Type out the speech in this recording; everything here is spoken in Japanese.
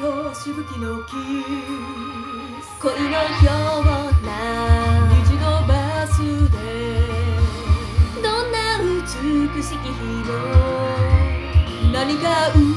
しぶきのキス恋のような虹のバスでどんな美しき日も何が